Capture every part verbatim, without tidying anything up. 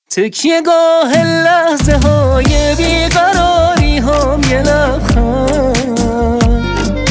تکیهگاه لحظه های بیقراری هم یه لبخند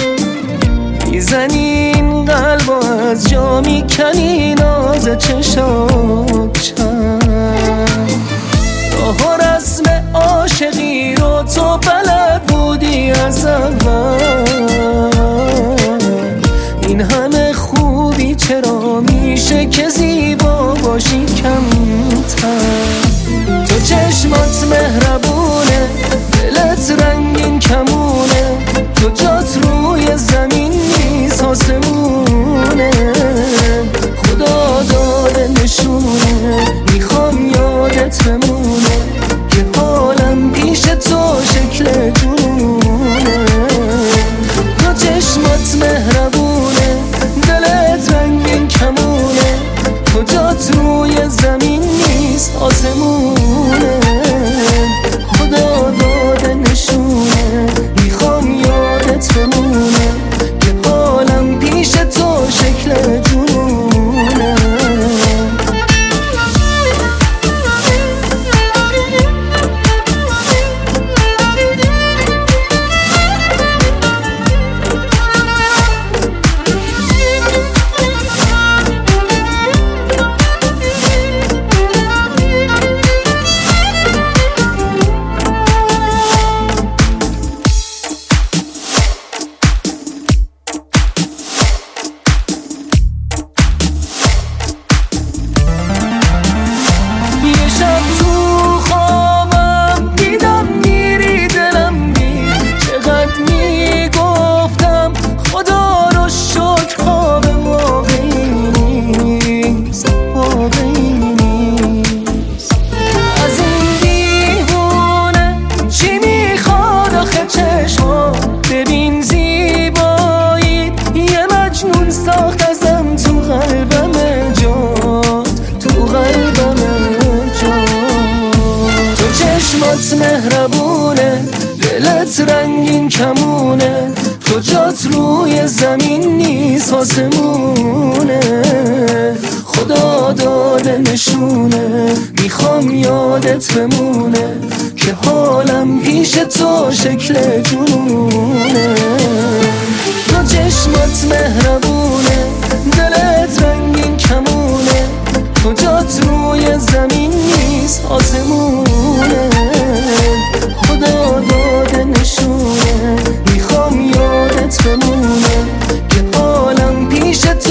میزنی این قلب و از جا میکنی ناز چشات چند راه و رسم عاشقی رو تو بلد بودی از اول این همه خوبی چرا میشه که زیبا باشی کمتر تو چشمات مهربونه دلت رنگین کمونه تو جات روی زمین نیست آسمونه خدا داده نشونه میخوام یادت بمونه که حالم پیش تو شکل جنونه تو چشمات مهربونه دلت رنگین کمونه تو جات روی زمین نیست آسمونه خدا داده نشونه میخوام یادت بمونه که حالم پیش تو شکل جنونه ببین زیبایی یه مجنون ساخت ازم تو قلبم جات تو قلبم جات تو چشمات مهربونه دلت رنگین کمونه تو جات روی زمین نیست آسمونه خدا داده نشونه میخوام یادت بمونه که حالم پیش تو شکل جنونه تو چشمات مهربونه دلت رنگین کمونه تو جات روی زمین نیست آسمونه خدا داده نشونه میخوام یادت بمونه که حالم پیش تو